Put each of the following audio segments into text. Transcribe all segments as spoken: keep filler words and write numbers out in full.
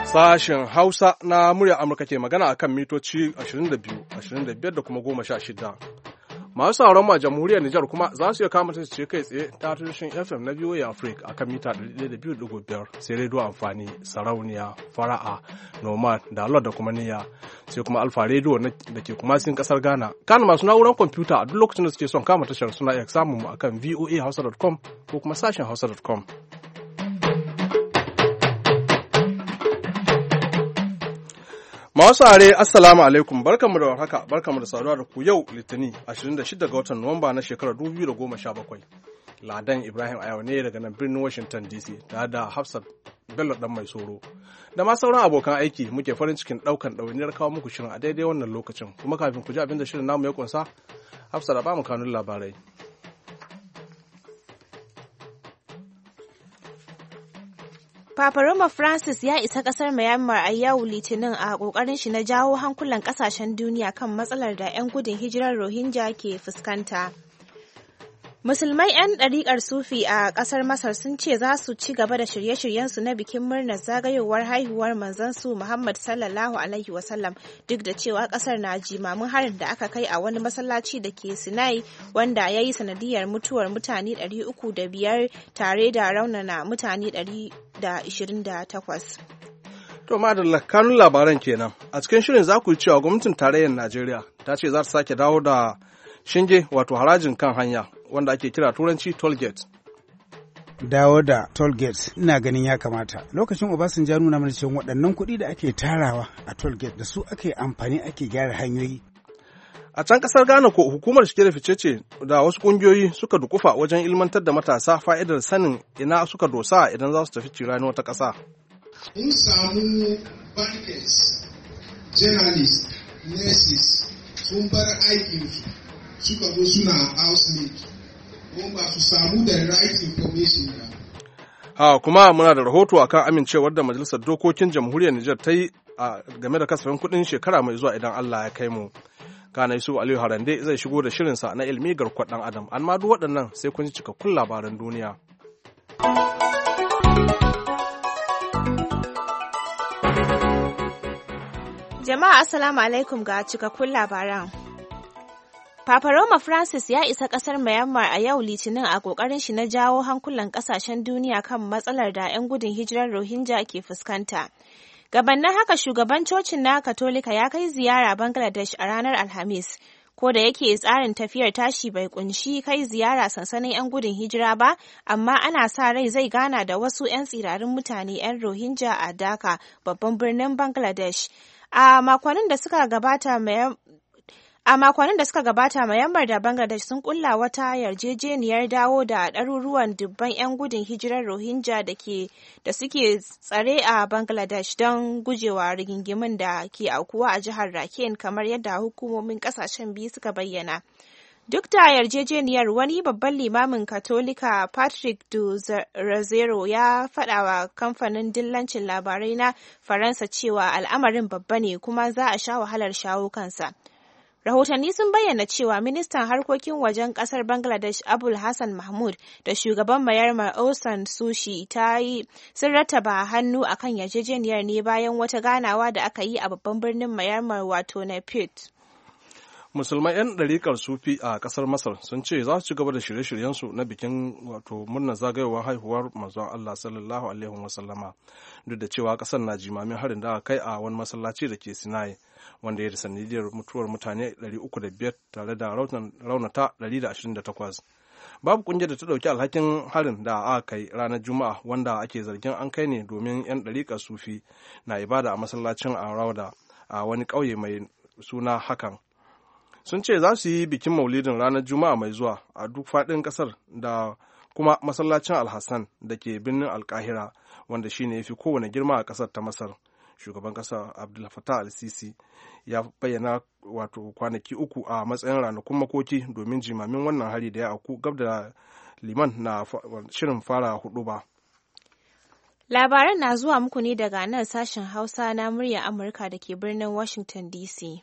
Sashen Hausa na murya Amurka ke magana a kan mitoci ashirin da biyu, ashirin da biyar da kuma goma sha shida. Masu sauran ma jamhuriyar Nijar kuma za su iya kama ta ce kai tsaye ta tushen F M na V O A Africa a kan mita ɗari da biyu da biyar sai rediyo amfani, sarauniya, fara'a, nomad, dalar da kuma niyya. Sai kuma alfa rediyo da ke kuma sin kasar Ghana. Kana masu na'urar kwamfuta a duk lokacin da suke son kama tashar suna iya samun mu akan V O A hausa dot com ko kuma sashen hausa dot com. Masu are assalamu alaikum barkanmu da warhaka barkanmu da saduwa da ku yau litinin ashirin da shida ga watan Nuwamba na shekarar dubu biyu da goma sha bakwai. Ladan Ibrahim Ayawa ne daga nan birnin Washington D C tare da Hafsat Bello dan mai soro. Da ma sauran abokan aiki muke farin cikin daukan ɗawainiyar kawo muku shirin a daidai wannan lokacin. Kuma kafin ku ji abin da shirin namu ya kunsa, Hafsat da ba mu kanun labarai. Papa Roma Francis ya isa ƙasar Myanmar a yau Litinin a ƙoƙarin shi na jawo hankulan ƙasashen duniya kan matsalar da 'yan gudun hijirar Rohingya ke fuskanta. Musulmai 'yan ɗariƙar Sufi a ƙasar Masar sun ce za su ci gaba da shirye-shiryensu na bikin murnar zagayowar haihuwar manzansu Muhammad sallallahu Alaihi wasallam duk da cewa ƙasar na jimamin harin da aka kai a wani masallaci da ke Sinai wanda ya yi sanadiyar mutuwar mutane ɗari uku da biyar tare da raunana mutane ɗari da ishirin da takwas. To madalla kanun labaran kenan. A cikin shirin za ku yi cewa gwamnatin tarayyar Najeriya ta ce za ta sake dawo da shinge wato harajin kan hanya wanda ake kira turanci toll gate. Dawo da toll gate ina ganin ya kamata. Lokacin Obasanjo ya nuna mana cewa waɗannan kuɗi da ake tarawa a toll gate da su ake amfani ake gyara hanyoyi. A can ƙasar Ghana ko hukumar shige da fice ce da wasu ƙungiyoyi suka dukufa wajen ilmantar da matasa fa'idar sanin ina suka dosa idan za su tafi cirani wata ƙasa. Mun samu bankers, journalists, nurses sun bar aikinsu suka zo suna housemate kuma ba su samu da right information ba. Ha kuma muna da rahoto akan amincewar da Majalisar Dokokin Jamhuriyar Nijar ta yi game da kasafin kuɗin shekara mai zuwa idan Allah ya kai mu. Kana Yusuf Aliyu Harande zai shigo da shirinsa na ilmi garkuwar ɗan Adam, amma duk waɗannan sai kun ji cikakkun labaran duniya. Jama'a assalamu alaikum ga cikakkun labaran. Papa Roma Francis ya isa ƙasar Myanmar a yau Litinin a ƙoƙarin shi na jawo hankulan ƙasashen duniya kan matsalar da 'yan gudun hijirar Rohingya ke fuskanta. Gabannin haka shugaban cocin na Katolika ya kai ziyara Bangladesh a ranar Alhamis, ko da yake tsarin tafiyar tashi bai kunshi kai ziyara sansanin 'yan gudun hijira ba, amma ana sa rai zai gana da wasu 'yan tsirarin mutane 'yan Rohingya a Dhaka, babban birnin Bangladesh. A makonnin da suka gabata mai A makonnin da suka gabata, Myanmar da Bangladesh sun kulla wata yarjejeniyar dawo da ɗaruruwan dubban 'yan gudun hijirar Rohingya da ke da suke tsare a Bangladesh don gujewa rigingimin da ke aukuwa a jihar Rakhine kamar yadda hukumomin ƙasashen biyu suka bayyana. Duk da yarjejeniyar, wani babban limamin Katolika Patrick du Razero ya faɗa wa kamfanin dillancin labarai na Faransa cewa al'amarin babba ne kuma za a sha wahalar shawo kansa. Rahotanni sun bayyana cewa ministan harkokin wajen kasar Bangladesh Abul Hassan Mahmud da shugaban Myanmar Aung San Suu Kyi ta yi sun rattaba hannu akan yarjejeniyar ne bayan wata ganawa da aka yi a babban birnin Myanmar wato Naypyidaw. Musulmai 'yan ɗariƙar Sufi a ƙasar Masar sun ce za su ci gaba da shirye-shiryensu na bikin wato murnar zagayowar haihuwar manzon Allah sallallahu alaihi wasallama duk da cewa ƙasar na jimamin harin da aka kai a wani masallaci da ke Sinai wanda ya da sanadiyar mutuwar mutane ɗari uku da biyar tare da raunata ɗari da ashirin da takwas. Babu ƙungiyar da ta ɗauki alhakin harin da aka kai ranar Juma'a wanda ake zargin an kai ne domin 'yan ɗariƙar Sufi na ibada a masallacin Arauda a wani ƙauye mai suna Hakan. Sun ce za su yi bikin maulidin ranar Juma'a mai zuwa a duk faɗin ƙasar da kuma masallacin Al-Hassan da ke birnin Alkahira wanda shine ya fi kowane girma a ƙasar ta Masar. Shugaban ƙasa Abdul Fattah al-Sisi ya bayyana wato kwanaki uku a matsayin ranakun makoki domin jimamin wannan hari da ya auku gab da liman na shirin fara huɗuba. Labaran na zuwa muku ne daga nan sashen Hausa na murya Amurka da ke birnin Washington D C.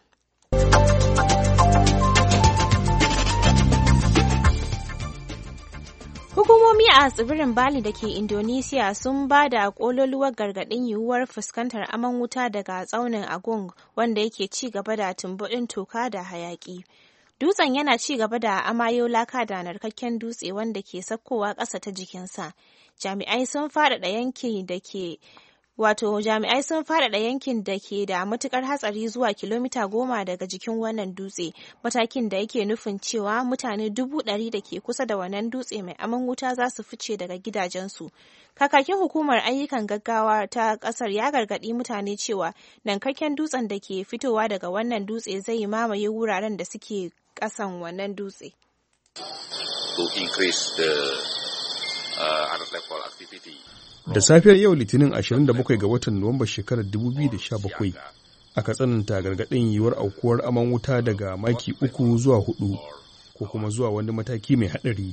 Hukumomi a tsibirin Bali da ke Indonesia sun ba da kololuwar gargaɗin yiwuwar fuskantar aman wuta daga tsaunin Agung wanda yake ci gaba da tumbuɗin toka da hayaƙi. Dutsen yana ci gaba da amayo laka da narkakken dutse wanda ke sakkowa ƙasa ta jikinsa. Jami'ai sun faɗaɗa yankin da ke Wato jami'ai sun faɗaɗa yankin da ke da matukar hatsari zuwa kilomita goma daga jikin wannan dutse, matakin da yake nufin cewa mutane dubu ɗari da ke kusa da wannan dutse mai aman wuta za su fice daga gidajensu. Kakakin hukumar ayyukan gaggawa ta ƙasar ya gargaɗi mutane cewa nankakken dutsen da ke fitowa daga wannan dutse zai mamaye wuraren da suke ƙasan wannan dutse. To increase the uh, level activity. Da safiyar yau Litinin ashirin da bakwai ga watan Nuwamba shekarar dubu biyu da sha bakwai aka tsananta gargaɗin yiwuwar aukuwar aman wuta daga maki uku zuwa hudu ko kuma zuwa wani mataki mai haɗari.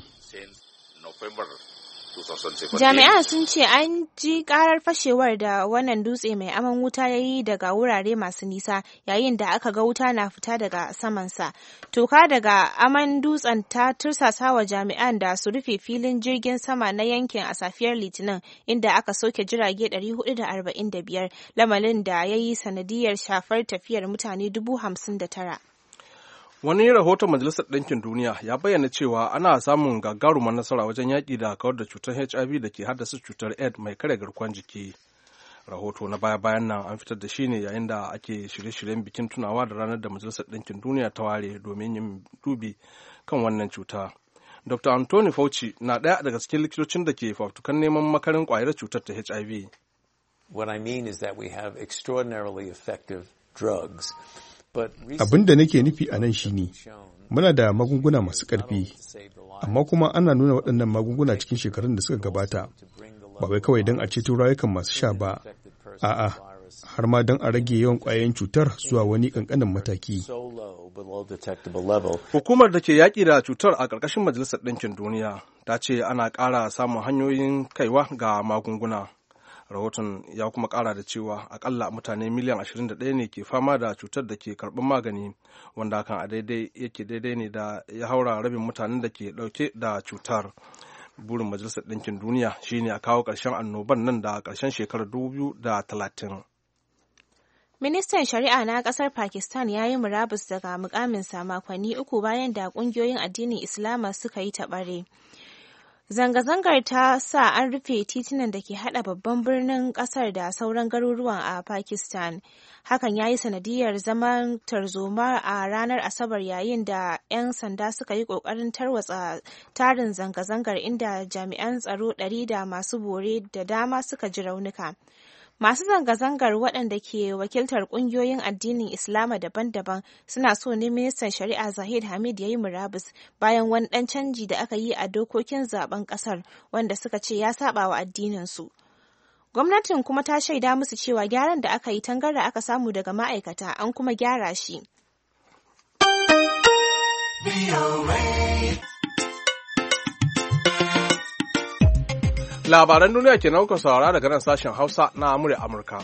Jami'an sun ce an ji karar fashewar da wannan dutse mai aman wuta ya yi daga wurare masu nisa yayin da aka ga wuta na fita daga samansa. Toka daga aman dutsen ta tursasa wa jami'an da su rufe filin jirgin sama na yankin a safiyar Litinin inda aka soke jirage ɗari hudu da arba'in da biyar, lamarin da ya yi sanadiyar shafar tafiyar mutane dubu hamsin da tara. Wani rahoton Majalisar Ɗinkin Duniya ya bayyana cewa ana samun gagarumar nasara wajen yaƙi da kawar da cutar H I V da ke haddasa cutar AIDS mai karya garkuwar jiki. Rahoto na baya-bayan nan an fitar da shi ne yayin da ake shirye-shiryen bikin tunawa da ranar da Majalisar Ɗinkin Duniya ta ware domin yin dubi kan wannan cuta. Doctor Anthony Fauci na ɗaya daga cikin likitocin da ke fafutukan neman makarin ƙwayar cutar ta H I V. What I mean is that we have extraordinarily effective drugs. Abin da nake nufi a nan shine muna da magunguna masu ƙarfi, amma kuma ana nuna waɗannan magunguna cikin shekarun da suka gabata, ba wai kawai don a ceto rayukan masu sha ba, a'a, har ma don a rage yawan ƙwayoyin cutar zuwa wani ƙanƙanin mataki. Hukumar da ke yaƙi da cutar a ƙarƙashin Majalisar Ɗinkin Duniya ta ce ana ƙara samun hanyoyin kaiwa ga magunguna. Rahoton ya kuma kara da cewa akalla mutane miliyan ashirin da ɗaya ne ke fama da cutar da ke karɓar magani, wanda hakan a daidai yake daidai ne da ya haura rabin mutanen da ke ɗauke da cutar. Burin Majalisar Ɗinkin Duniya shine a kawo ƙarshen annoban nan da ƙarshen shekarar dubu biyu da talatin. Ministan Shari'a na ƙasar Pakistan ya yi murabus daga mukaminsa makonni uku bayan da ƙungiyoyin addinin Islama suka yi taɓare. Zanga-zangar ta sa an rufe titunan da ke hada babban birnin kasar da sauran garuruwan a Pakistan. Hakan ya yi sanadiyar zaman tarzoma a ranar Asabar yayin da 'yan sanda suka yi kokarin tarwatsa tarin zanga-zangar inda jami'an tsaro ɗari da masu bore da dama suka ji raunuka. Masu zanga-zangar waɗanda ke wakiltar ƙungiyoyin addinin Islama daban-daban suna so ne ministan shari'a Zahid Hamid ya yi murabus bayan wani ɗan canji da aka yi a dokokin zaben ƙasar wanda suka ce ya saba wa addininsu. Gwamnatin kuma ta shaida musu cewa gyaran da aka yi tangarda aka samu daga ma'aikata an kuma gyara shi. Labaran duniya ke nauka saurara daga nan sashen Hausa na Amurka Amurka.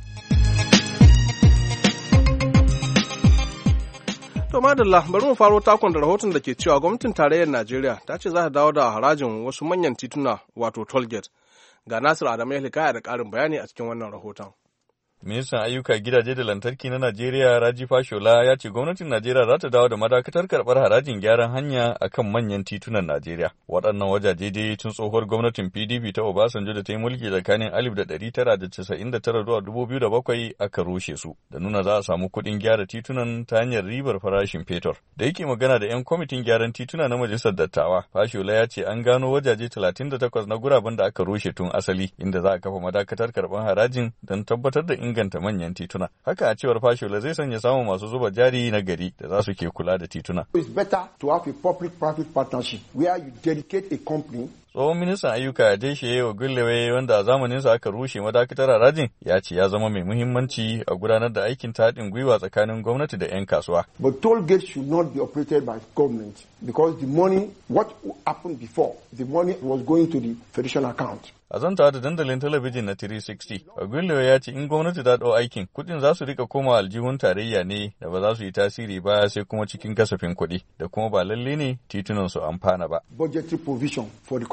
To madalla, bari mu faro takon da rahoton da ke cewa gwamnatin tarayyar Najeriya ta ce za ta dawo da harajin wasu manyan tituna wato toll gate. Ga Nasir Adamu Hikaya da ƙarin bayani a cikin wannan rahoton. Ministan ayyuka gidaje da lantarki na Najeriya Raji Fashola ya ce gwamnatin Najeriya za ta dawo da madakatar karɓar harajin gyaran hanya a kan manyan titunan Najeriya. Waɗannan wajaje dai tun tsohuwar gwamnatin P D P ta Obasanjo da ta yi mulki tsakanin alif da ɗari tara da casa'in da tara zuwa dubu biyu da bakwai aka rushe su, da nuna za a samu kuɗin gyara titunan ta hanyar ribar farashin fetur. Da yake magana da 'yan kwamitin gyaran tituna na Majalisar Dattawa, Fashola ya ce an gano wajaje talatin da takwas na guraben da aka rushe tun asali, inda za a kafa madakatar karɓar harajin don tabbatar da inganta manyan tituna. Haka a cewar Fashola zai sanya samun masu zuba jari na gari da za su ke kula da tituna. It's better to have a public-private partnership where you dedicate a company. Tsohon ministan ayyuka ya deshe wa Gullewe wanda a zamaninsa aka rushe madakatar harajin ya ce ya zama mai muhimmanci a gudanar da aikin ta haɗin gwiwa tsakanin gwamnati da 'yan kasuwa. But toll gates should not be operated by government because the money, what happened before, the money was going to the federation account. A zantawa da dandalin talabijin na three sixty, Ogullewa ya ce in gwamnati ta ɗau aikin, kuɗin za su rika koma aljihun tarayya ne da ba za su yi tasiri ba sai kuma cikin kasafin kuɗi da kuma ba lalle ne titunan su amfana ba. Budgetary provision for the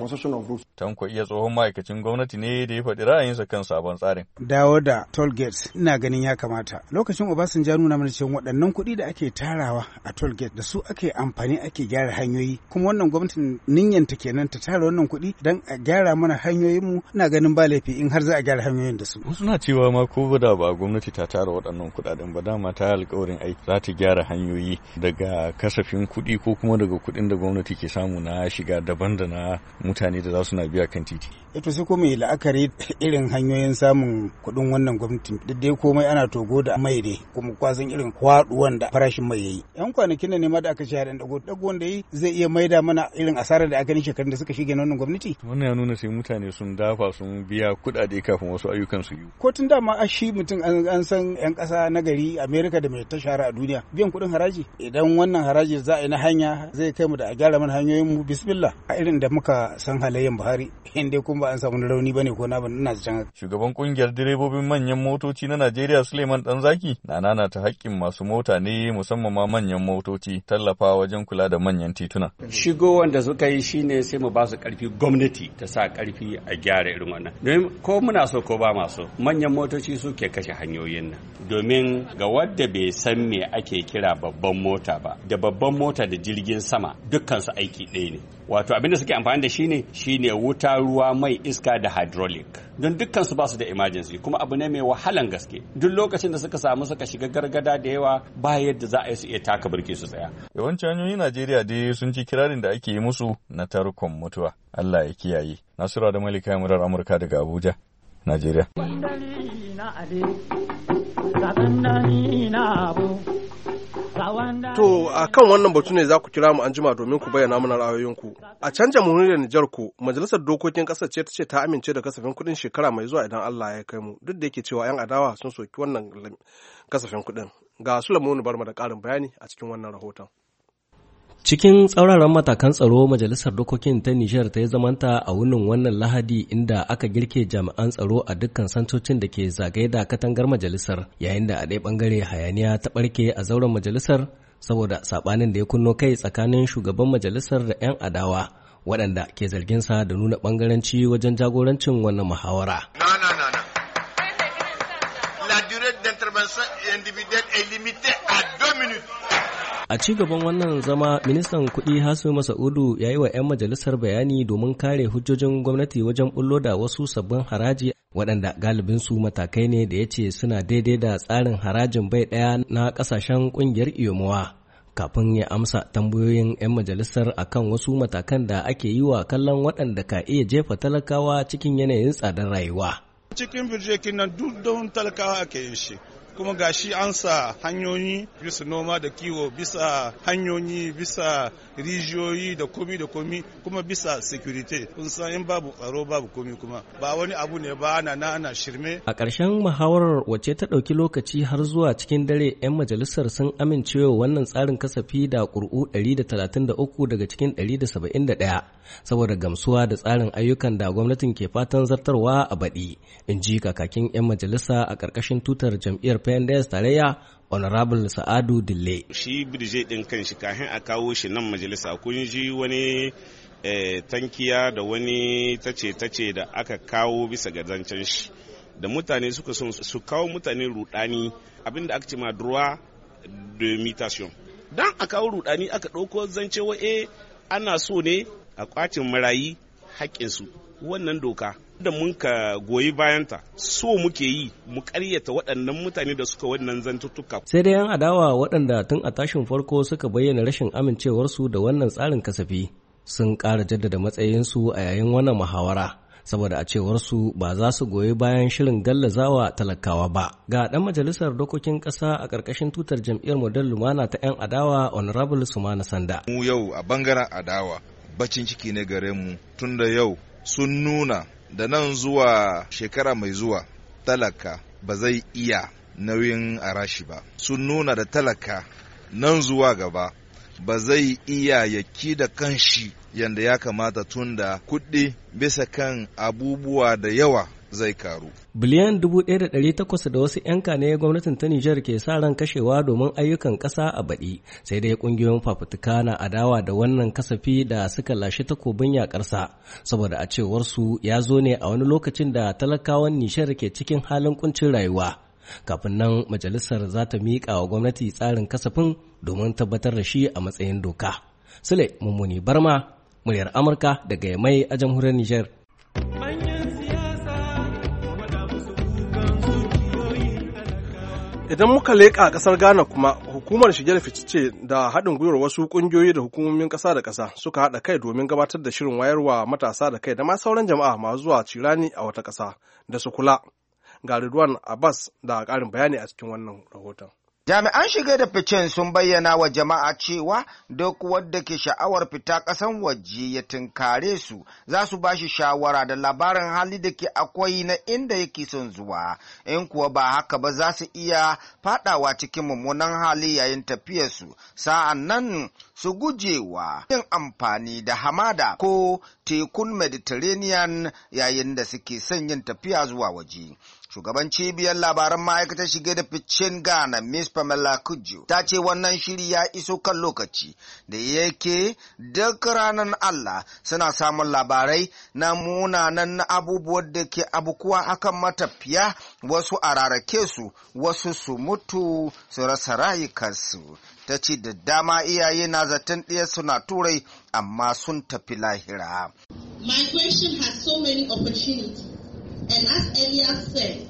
concession of roads. Tanko iya tsohon ma'aikacin gwamnati ne da ya faɗi ra'ayinsa kan sabon tsarin. Dawo da toll gates ina ganin ya kamata. Lokacin Obasanjo nuna mana cewa waɗannan kuɗi da ake tarawa a toll gate da su ake amfani ake gyara hanyoyi. Kuma wannan gwamnatin niyyanta kenan ta tara wannan kuɗi don a gyara mana hanyoyinmu, ina ganin ba laifi in har za a gyara hanyoyin da su. Wasu na cewa ma ko da ba gwamnati ta tara waɗannan kuɗaɗen ba, dama ta alƙawarin ai za ta gyara hanyoyi daga kasafin kuɗi ko kuma daga kuɗin da gwamnati ke samu na shiga daban da na mutane da za su na biya kan titi. Ito sai kuma la'akari irin hanyoyin samun kuɗin wannan gwamnatin da dai komai ana togo da mai ne, kuma kwazon irin kwaɗuwan da farashin mai yayi. Yan kwanakin ne ma da aka shahara dago dago wanda yi zai iya maida mana irin asarar da aka yi shekarun da suka shige na wannan gwamnati. Wannan ya nuna sai mutane sun dafa sun biya kuɗaɗe kafin wasu ayyukan su yi. Ko tun dama a shi mutum an san yan ƙasa na gari Amerika da mai ta shahara a duniya biyan kuɗin haraji. Idan wannan haraji za a yi na hanya zai kai mu da a gyara mana hanyoyin mu bismillah. A irin da muka san halayyan Buhari inda kuma ba an samu rauni bane ko na ban ina can. Shugaban kungiyar direbobin manyan motoci na Najeriya Suleiman Danzaki na nana ta haƙƙin masu mota ne musamman ma manyan motoci tallafa wajen kula da manyan tituna. Shigo wanda suka yi shine sai mu ba su ƙarfi, gwamnati ta sa ƙarfi a gyara irin wannan. Domin ko muna so ko ba maso manyan motoci suke kashe hanyoyin nan. Domin ga wadda bai san me ake kira babban mota ba, da babban mota da jirgin sama dukkan su aiki ɗaya ne. Wato abinda suke amfani da shi ne shine wuta, ruwa, mai, iska da hydraulic. Don dukkan su ba su da emergency, kuma abu ne mai wahalan gaske. Duk lokacin da suka samu suka shiga gargada da yawa ba yadda za a yi su iya taka birki su tsaya. Yawancin hanyoyin Najeriya dai sun ci kirarin da ake yi musu na tarkon mutuwa. Allah ya kiyaye. Nasura da Malika murar Amurka daga Abuja, Najeriya. To a kan wannan batu ne za ku kira mu an jima domin ku bayyana mana ra'ayoyinku. A can jamhuriyar Nijar ku majalisar dokokin ƙasar ce ta ce ta amince da kasafin kuɗin shekara mai zuwa idan Allah ya kai mu, duk da yake cewa 'yan adawa sun soki wannan kasafin kuɗin. Ga Sulaiman Barma da ƙarin bayani a cikin wannan rahoton. Cikin tsauraran matakan tsaro majalisar dokokin ta Nijar ta yi zamanta a wunin wannan Lahadi inda aka girke jami'an tsaro a dukkan santocin da ke zagaye da katangar majalisar, yayin da a ɗaya ɓangare hayaniya ta ɓarke a zauren majalisar saboda saɓanin da ya kunno kai tsakanin shugaban majalisar da 'yan adawa waɗanda ke zarginsa da nuna ɓangaranci wajen jagorancin wannan muhawara. La durée d'intervention individuelle est limitée à deux minutes. A ci gaban wannan zama, ministan kuɗi Hasu Masa'udu ya yi wa 'yan majalisar bayani domin kare hujjojin gwamnati wajen bullo da wasu sabbin haraji waɗanda galibinsu matakai ne da ya ce suna daidai da tsarin harajin bai ɗaya na ƙasashen ƙungiyar iyomowa. Kafin ya amsa tambayoyin 'yan majalisar akan wasu matakan da ake yi wa kallon waɗanda ka iya jefa talakawa cikin yanayin tsadar rayuwa. Cikin birjekin nan duk don talakawa ake yin shi. Kuma gashi an sa hanyoyi bisa noma da kiwo, bisa hanyoyi, bisa rijiyoyi da komi da komi, kuma bisa security. Kun san in babu tsaro babu komi, kuma ba wani abu ne ba ana na ana shirme. A ƙarshen muhawarar wacce ta ɗauki lokaci har zuwa cikin dare, 'yan majalisar sun amincewa wannan tsarin kasafi da ƙuri'u ɗari da talatin da uku daga cikin ɗari da saba'in da ɗaya saboda gamsuwa da tsarin ayyukan da gwamnatin ke fatan zartarwa a baɗi, in ji kakakin 'yan majalisa a ƙarƙashin tutar jam'iyyar P N D S tarayya Honorable Sa'adu Dille. Shi birje ɗin kan shi kafin a kawo shi nan majalisa kun ji wani tankiya da wani tace-tace da aka kawo bisa ga zancen shi. Da mutane suka son su kawo mutane rudani abinda aka ce ma droit de mutation. Dan a kawo rudani aka ɗauko zance wa eh ana so ne a kwacin marayi haƙƙinsu. Wannan doka da mun ka goyi bayanta so muke yi mu ƙaryata waɗannan mutane da suka wannan zantuttuka. Sai dai 'yan adawa waɗanda tun a tashin farko suka bayyana rashin amincewarsu da wannan tsarin kasafi sun ƙara jaddada matsayinsu a yayin wannan muhawara saboda a cewarsu ba za su goyi bayan shirin gallazawa talakawa ba. Ga ɗan majalisar dokokin ƙasa a ƙarƙashin tutar jam'iyyar Model Lumana ta 'yan adawa Honorable Sumana Sanda. Mu yau a bangaren adawa bacin ciki ne gare mu tunda yau sun nuna da nan zuwa shekara mai zuwa talaka ba zai iya nauyin arashi ba. Sun nuna da talaka nan zuwa gaba ba zai iya yaki da kanshi yanda ya kamata tunda kuɗi bisa kan abubuwa da yawa zai karu. Biliyan dubu ɗaya da ɗari takwas da wasu 'yanka ne gwamnatin ta Nijar ke sa ran kashewa domin ayyukan ƙasa a baɗi, sai dai ƙungiyoyin fafutuka na adawa da wannan kasafi da suka lashe takobin yaƙarsa, saboda a cewar su ya zo ne a wani lokacin da talakawan Nijar ke cikin halin kuncin rayuwa. Kafin nan majalisar za ta miƙa wa gwamnati tsarin kasafin domin tabbatar da shi a matsayin doka. Sule Mummuni Barma, muryar Amurka daga Yamai a jamhuriyar Nijar. Idan muka leƙa ƙasar Ghana kuma, hukumar shige da fice da haɗin gwiwar wasu ƙungiyoyi da hukumomin ƙasa da ƙasa suka haɗa kai domin gabatar da shirin wayarwa matasa da kai da ma sauran jama'a masu zuwa cirani a wata ƙasa da su kula. Ga Ridwan Abbas da ƙarin bayani a cikin wannan rahoton. Jami'an shige da ficen sun bayyana wa jama'a cewa duk wadda ke sha'awar fita ƙasan waje ya tunkare su za su ba shi shawara da labarin hali da ke akwai na inda yake son zuwa, in kuwa ba haka ba za su iya fadawa cikin mummunan hali yayin tafiyarsu, sa'an nan su gujewa yin amfani da hamada ko tekun Mediterranean yayin da suke son yin tafiya zuwa waje. Shugaban cibiyar labaran ma'aikatar shige da ficen Ghana, Miss Pamela Kujo, ta ce wannan shiri ya iso kan lokaci da yake duk ranar Allah suna samun labarai na munanan abubuwan da ke abukuwa akan matafiya, wasu a rarake su, wasu su mutu su rasa rayukansu. Ta ce da dama iyaye na zaton ɗaya suna turai amma sun tafi lahira. Migration has so many opportunities. And as earlier said,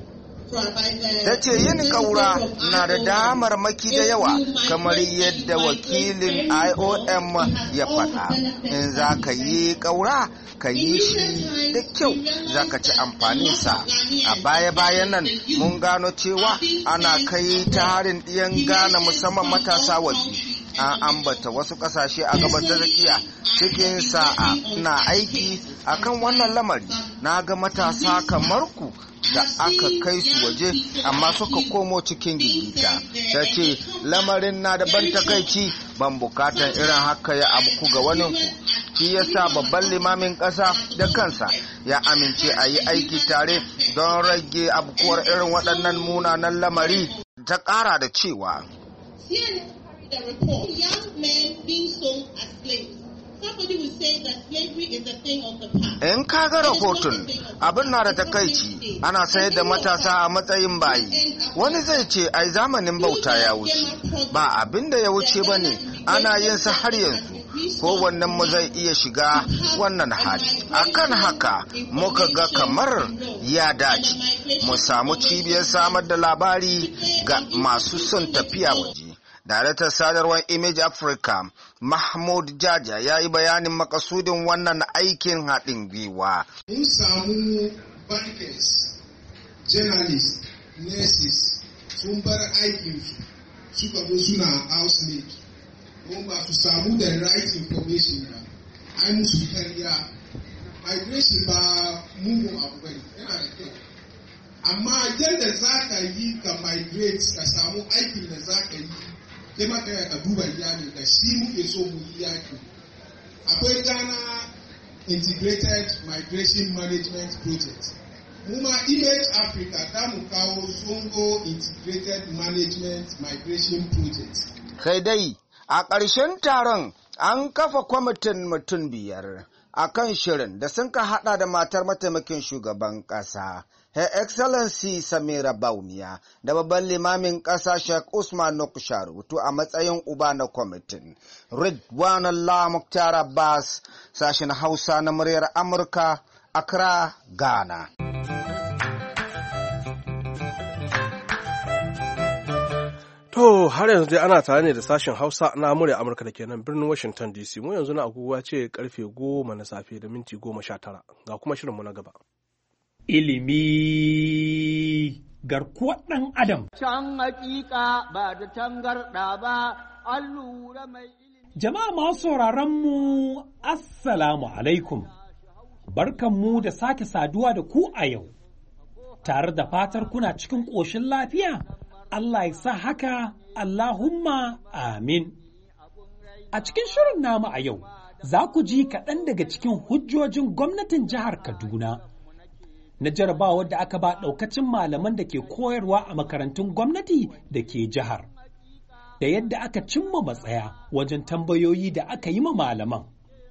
ta ce yin ƙaura na da damarmaki da yawa kamar yadda wakilin I O M ya faɗa. In za ka yi ƙaura, ka yi shi da kyau, za ka ci amfaninsa. A baya-bayan nan mun gano cewa ana kai ta harin ɗiyan Ghana musamman matasa waje. An ambata wasu ƙasashe a gabas da tsakiya cikin sa'a na aiki akan wannan lamari. Na ga matasa kamar ku da aka kai su waje amma suka komo cikin gigita. Ta ce lamarin na da ban takaici, ban bukatan irin haka ya abu ga wani ku. Shi yasa babban limamin ƙasa da kansa ya amince a yi aiki tare don rage abukuwar irin waɗannan munanan lamari. Ta ƙara da cewa the report, young men being sold as slaves. Somebody will say that slavery is a thing of the past. In ka ga rahoton, abin na da takaici, ana sayar da matasa a matsayin bayi. Wani zai ce ai zamanin bauta ya wuce. Ba abin da ya wuce ba ne, ana yin sa har yanzu. Kowannen mu zai iya shiga wannan hali. Akan haka muka ga kamar ya dace mu samu cibiyar samar da labari ga masu son tafiya waje. Daraktan sadarwar Image Africa, Mahmud Jaja, ya yi bayanin makasudin wannan aikin haɗin gwiwa. Mun samu bankers, journalists, nurses sun bar aikinsu suka zo suna housemaid. Don ba su samu da right information ba, ai musu karya. Migration ba mugun abu bane, yana da kyau. Amma yadda za ka yi ka migrate ka samu aikin da za ka yi, sai maka ya ka duba iyali da shi muke so mu yi yaki. Akwai Ghana Integrated Migration Management Project. Muma Image Africa ta mu kawo Zongo Integrated Management Migration Project. Kai dai, a ƙarshen taron an kafa kwamitin mutum biyar a kan shirin da sun ka haɗa da matar mataimakin shugaban ƙasa. Her Excellency Samira Baumiya da babban limamin ƙasa Sheikh Usman Nokusha rubutu a matsayin uba na kwamitin. Ridwan Allah Mukhtar Abbas, sashen Hausa na muryar Amurka, Accra, Ghana. To har yanzu dai ana tare ne da sashen Hausa na murya Amurka da ke nan birnin Washington D C. Mu yanzu na agogo ce karfe goma na safe da minti goma sha tara. Ga kuma shirinmu na gaba. Ilimi garkuwar ɗan Adam. Can hakika ba da tangarɗa ba, an lura mai ilimi. Jama'a masu sauraron mu, Assalamu alaikum. Barkanmu da sake saduwa da ku a yau, tare da fatar kuna cikin ƙoshin lafiya. Allah ya sa haka, Allahumma amin. A cikin shirin namu a yau, za ku ji kaɗan daga cikin hujjojin gwamnatin jihar Kaduna na jarabawar da aka ba ɗaukacin malaman da ke koyarwa a makarantun gwamnati da ke jihar, da yadda aka cimma matsaya wajen tambayoyi da aka yi ma malaman,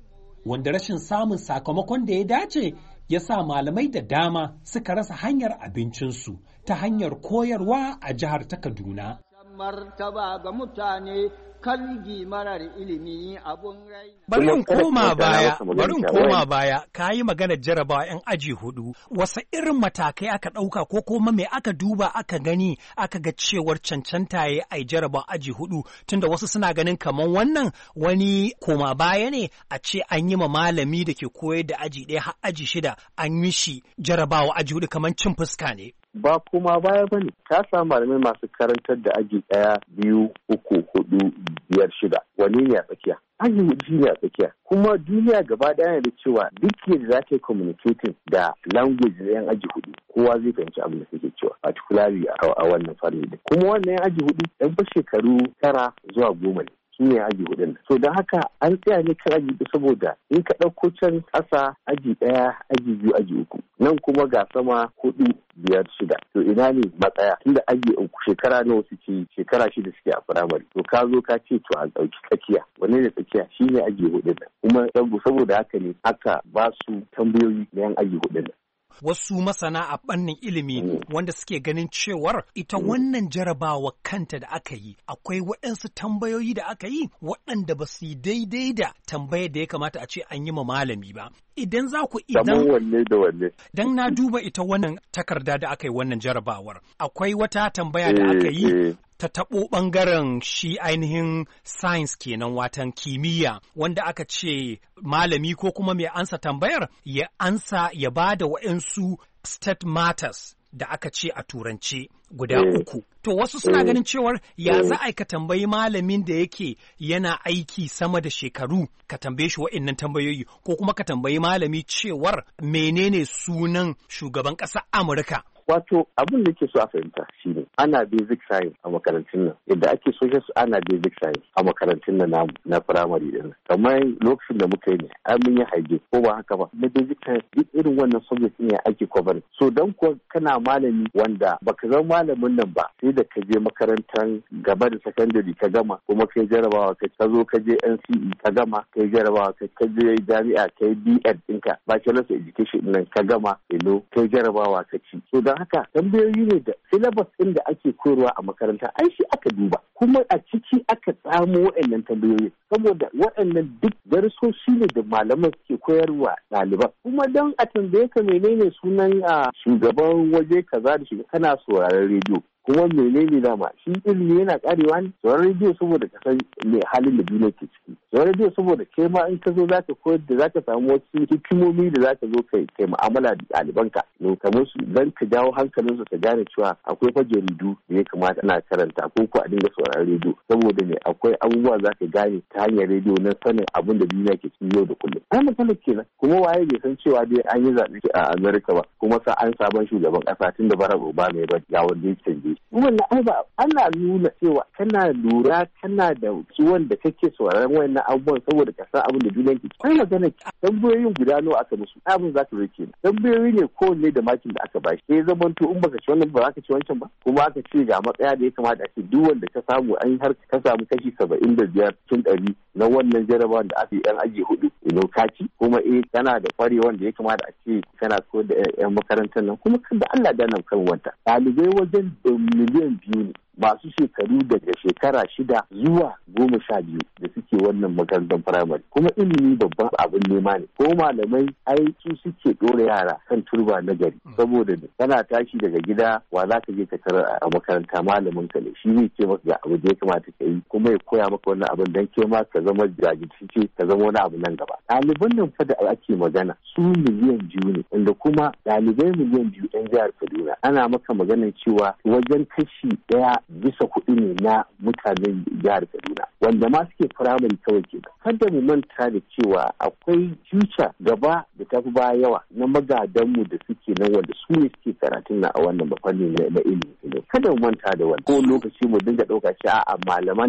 wanda rashin samun sakamakon da ya dace ya sa malamai da dama suka rasa hanyar abincinsu ta hanyar koyarwa a jihar ta Kaduna. Martaba ga mutane kalgi marar ilimi abun rai. Bari in koma baya, bari in koma baya, ka yi magana jarabawa 'yan aji hudu, wasa irin matakai aka ɗauka ko kuma me aka duba aka gani aka ga cewar cancanta ya yi jarabawa aji hudu, tunda wasu suna ganin kamar wannan wani koma baya ne a ce an yi ma malami da ke koyar da aji ɗaya har aji shida an yi shi jarabawa aji hudu kamar cin fuska ne. Ba kuma baya ba ne, ka samu malamai masu karantar da aji ɗaya, biyu, uku, hudu, biyar, shida. Wani ne a tsakiya? Aji hudu shi ne a tsakiya. Kuma duniya gaba ɗaya ne da cewa duk yadda za ka yi communicating da language na yan aji hudu, kowa zai fahimci abin da suke cewa, particularly a wannan fanni. Kuma wannan yan aji hudu ɗan fa shekaru tara zuwa goma ne. Shi ne aji hudun. So don haka an tsaya ne kan aji saboda in ka ɗauko can ƙasa aji ɗaya, aji biyu, aji uku. Nan kuma ga sama hudu, biyar, shida. To ina ne matsaya? Tunda aji uku shekara nawa suke shekara shida suke a firamare. To ka zo ka ce to a ɗauki tsakiya. Wanne ne tsakiya? Shi ne aji hudun nan. Kuma saboda haka ne aka ba su tambayoyi na yan aji hudun nan. Wasu masana a fannin ilimi wanda suke ganin cewar ita wannan jarabawa kanta da aka yi akwai waɗansu tambayoyi da aka yi waɗanda ba su yi daidai da tambayar da ya kamata a ce an yi ma malami ba. Idan za ku idan wanne da wanne. Dan na duba ita wannan takarda da aka yi wannan jarabawar. Akwai wata tambaya da aka yi ta taɓo ɓangaren shi ainihin science kenan watan kimiyya wanda aka ce malami ko kuma mai ansa tambayar ya ansa ya ba da wa'insu state matters da aka ce a turance guda uku. To wasu suna ganin cewar ya za a ka tambayi malamin da yake yana aiki sama da shekaru ka tambaye shi wa'innan tambayoyi ko kuma ka tambayi malami cewar menene sunan shugaban ƙasar Amurka. Wato abin da ke so a fahimta shi ne ana basic science a makarantun nan yadda ake so su ana basic science a makarantun nan namu na firamare din kamar lokacin da muka yi ne ai mun yi haige ko ba haka ba na basic science duk irin wannan subject ne ake covering so dan ko kana malami wanda baka zama malamin nan ba sai da ka je makarantar gaba da secondary ka gama kuma kai jarabawa ka zo ka je N C E ka gama kai jarabawa ka je jami'a kai B Ed ɗinka bachelor of education nan ka gama ilo kai jarabawa ka ci so dan haka tambayoyi ne da syllabus ɗin da ake koyarwa a makaranta ai shi aka duba kuma a ciki aka tsamo waɗannan tambayoyi saboda waɗannan duk darsoshi ne da malaman suke koyarwa ɗaliban kuma don a tambaye ka menene sunan a shugaban waje kaza da shi kana sauraron rediyo kuma menene dama shi ilimi yana karewa ne sauran rediyo saboda ka san me halin da duniya ke ciki sauran rediyo saboda kai ma in ka zo zaka koyar da zaka samu wasu hikimomi da zaka zo kai kai mu'amala da ɗalibanka ne kamar su dan ka jawo hankalinsu ka gane cewa akwai fa jaridu da ya kamata ana karanta ko ko a dinga sauraron rediyo saboda ne akwai abubuwa zaka gane ta hanyar rediyo na sanin abin da duniya ke ciki yau da kullum ai magana kenan kuma waye bai san cewa dai an yi zaɓe a Amerika ba kuma sa an sabon shugaban ƙasa tun da Barack Obama ya ba ya wanda ya canje wannan ai ba ana nuna cewa kana lura kana da ciwon da kake sauraron wayannan abubuwan saboda ka san abin da duniya ke kai magana tambayoyin guda nawa aka musu abin za ka rike tambayoyi ne kowanne da makin da aka bashi sai zaman to in baka ci wannan ba za ka ci wancan ba kuma aka ce ga matsaya da ya kamata a ce duk wanda ka samu an har ka samu kashi saba'in da biyar cikin ɗari na wannan jarabawan da aka yi yan aji hudu ino kaci kuma eh kana da kwarewan da ya kamata a ce kana koyar da yan makarantar nan kuma kan da Allah da nan kan wanta ɗalibai wajen miliyan biyu ne masu shekaru daga shekara shida zuwa goma sha biyu da suke wannan makarantar firamare kuma ilimi babban abin nema ne ko malamai ai su suke ɗora yara kan turba na gari saboda ne kana tashi daga gida wa za ka je ka tarar a makaranta malamin ka ne shi ne ke maka ga abu da ya kamata ka yi kuma ya koya maka wannan abin dan ke ma ka zama jajirce ka zama wani abu nan gaba ɗaliban nan fa da ake magana su miliyan biyu ne inda kuma ɗalibai miliyan biyu ɗan jihar Kaduna ana maka maganar cewa wajen kashi ɗaya bisa kuɗi ne na mutanen jihar Kaduna wanda ma suke firamare kawai ke kada mu manta da cewa akwai future gaba da tafi baya yawa na magadanmu da suke nan wanda su ne suke karatun na a wannan fanni na ilimi kada mu manta da wannan ko lokaci mu dinga ɗauka shi a malaman nan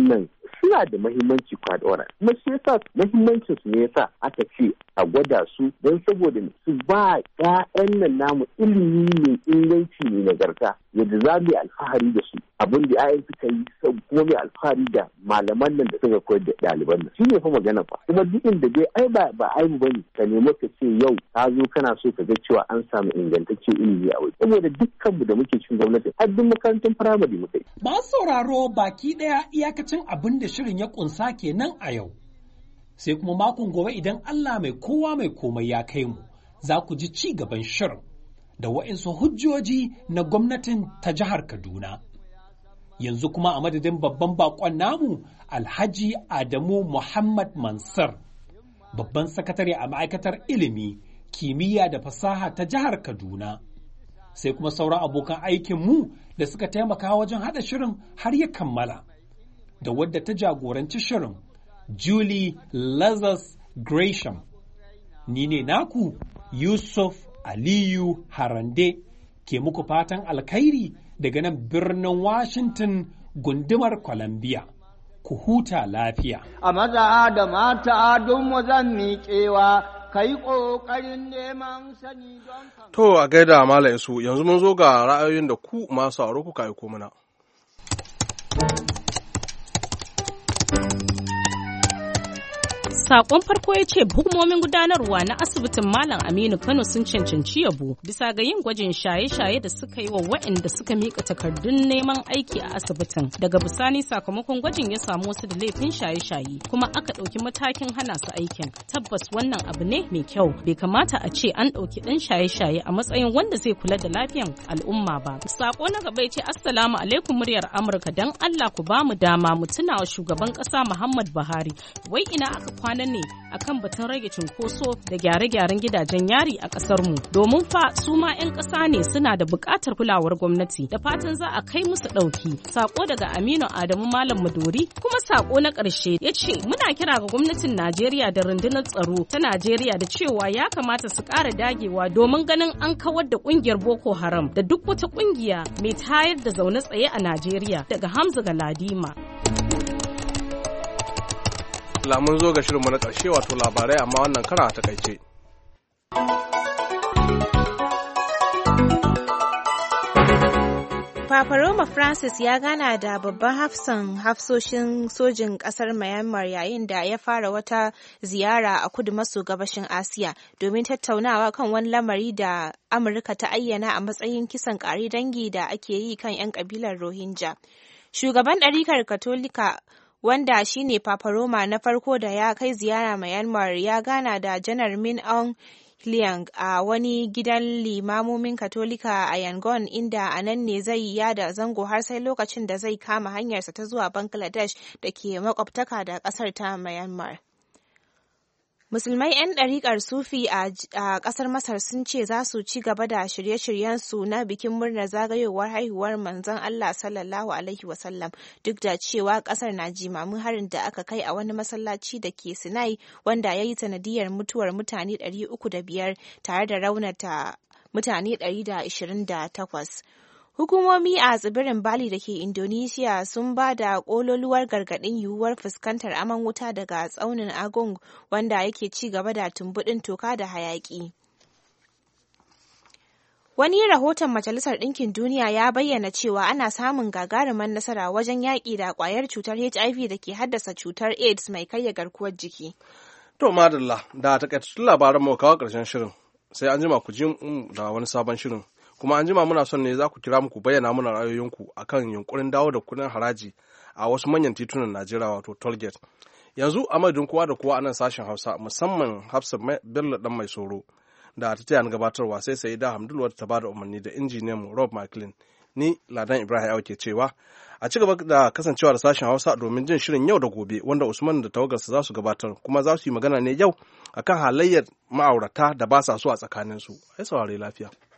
suna da mahimmanci kwadora kuma shi yasa mahimmancin su ne yasa aka ce a gwada su don saboda su ba ƴaƴan nan namu ilimi mai inganci mai nagarta yadda za mu yi alfahari da su abin da ƴaƴan suka yi kuma mai alfahari da malaman nan da suka koyar da ɗaliban nan shi ne fa magana fa kuma duk inda dai ai ba ba aibu bane ka nemi ka ce yau ka zo kana so ka ga cewa an samu ingantaccen ilimi a waje saboda dukkanmu da muke cikin gwamnati har duk makarantun firamare muka yi. Ba sauraro baki ɗaya iyakacin abin da shirin ya kunsa kenan a yau. Sai kuma makon gobe idan Allah mai kowa mai komai ya kai mu, za ku ji ci gaban shirin da wa'insu hujjoji na gwamnatin ta jihar Kaduna. Yanzu kuma a madadin babban bakon namu Alhaji Adamu Muhammad Mansur, babban sakatare a ma'aikatar ilimi, kimiyya da fasaha ta jihar Kaduna. Sai kuma sauran abokan aikinmu da suka taimaka wajen haɗa shirin har ya kammala, da wadda ta jagoranci shirin Julie Lazarus Gresham. Ni ne naku Yusuf Aliyu Harande ke muku fatan alkhairi daga nan birnin Washington gundumar Columbia. Ku huta lafiya. A maza da mata don wazan miƙewa ka yi ƙoƙarin neman sani don ka. To a gaida Malam Isu, yanzu mun zo ga ra'ayoyin da ku masu aure kuka aiko mana. Sakon farko ya ce hukumomin gudanarwa na asibitin Malam Aminu Kano sun cancanci yabo bisa ga yin gwajin shaye-shaye da suka yi wa waɗanda suka mika takardun neman aiki a asibitin. Daga bisani sakamakon gwajin ya samu wasu da laifin shaye-shaye kuma aka ɗauki matakin hana su aikin. Tabbas wannan abu ne mai kyau. Bai kamata a ce an ɗauki ɗan shaye-shaye a matsayin wanda zai kula da lafiyan al'umma ba. Sako na gaba ya ce Assalamu alaikum muryar Amurka, dan Allah ku ba mu dama mu tuna wa shugaban ƙasa Muhammad Buhari. Wai ina aka kwana ne akan batun rage cunkoso da gyare-gyaren gidajen yari a kasar mu, domin fa su ma 'yan ƙasa ne suna da buƙatar kulawar gwamnati, da fatan za a kai musu ɗauki. Sako daga Aminu Adamu Malam Maduri. Kuma sako na ƙarshe ya ce muna kira ga gwamnatin Najeriya da rundunar tsaro ta Najeriya da cewa ya kamata su ƙara dagewa domin ganin an kawar da ƙungiyar Boko Haram da duk wata ƙungiya mai tayar da zaune tsaye a Najeriya. Daga Hamza Galadima. Lamun zo ga shirinmu na ƙarshe wato labarai amma wannan kara a takaice. Papa Roma Francis ya gana da babban hafsan hafsoshin sojin ƙasar Myanmar yayin da ya fara wata ziyara a kudu maso gabashin Asiya domin tattaunawa kan wani lamari da Amurka ta ayyana a matsayin kisan ƙare dangi da ake yi kan 'yan ƙabilar Rohingya. Shugaban ɗarikar Katolika wanda shine Papa Roma na farko da ya kai ziyara Myanmar ya gana da Janar Min Aung Hlaing a wani gidan limamomin Katolika a Yangon, inda a nan ne zai yada zango har sai lokacin da zai kama hanyarsa ta zuwa Bangladesh da ke makwabtaka da ƙasar ta Myanmar. Musulmai 'yan ɗariƙar Sufi a ƙasar Masar sun ce za su ci gaba da shirye-shiryensu na bikin murnar zagayowar haihuwar manzon Allah sallallahu Alaihi wasallam duk da cewa ƙasar na jimamin harin da aka kai a wani masallaci da ke Sinai wanda ya yi sanadiyar mutuwar mutane ɗari uku da biyar tare da raunata mutane ɗari da ashirin da takwas. Hukumomi a tsibirin Bali da ke Indonesia sun ba da ƙololuwar gargaɗin yiwuwar fuskantar aman wuta daga tsaunin Agung wanda yake ci gaba da tumbuɗin toka da hayaƙi. Wani rahoton Majalisar Ɗinkin Duniya ya bayyana cewa ana samun gagarumin nasara wajen yaƙi da ƙwayar cutar H I V da ke haddasa cutar AIDS mai karya garkuwar jiki. To madalla, da takaitattun labaran mu kawo ƙarshen shirin, sai an jima ku ji da wani sabon shirin. Kuma an jima muna son ne za ku kira muku bayyana mana ra'ayoyinku akan yunkurin dawo da kudin haraji a wasu manyan titunan Najeriya wato tollgate. Yanzu a madadin kowa da kowa a nan sashen Hausa musamman Hafsa Bello dan mai soro da ta taya gabatarwa sai sai da Hamdul wata ta bada umarni da injiniyan mu Rob McLean. Ni Ladan Ibrahim Awa ke cewa a ci gaba da kasancewa da sashen Hausa domin jin shirin yau da gobe wanda Usman da tawagarsa za su gabatar kuma za su yi magana ne yau akan halayyar ma'aurata da ba sa so a tsakaninsu. Ai saurare lafiya.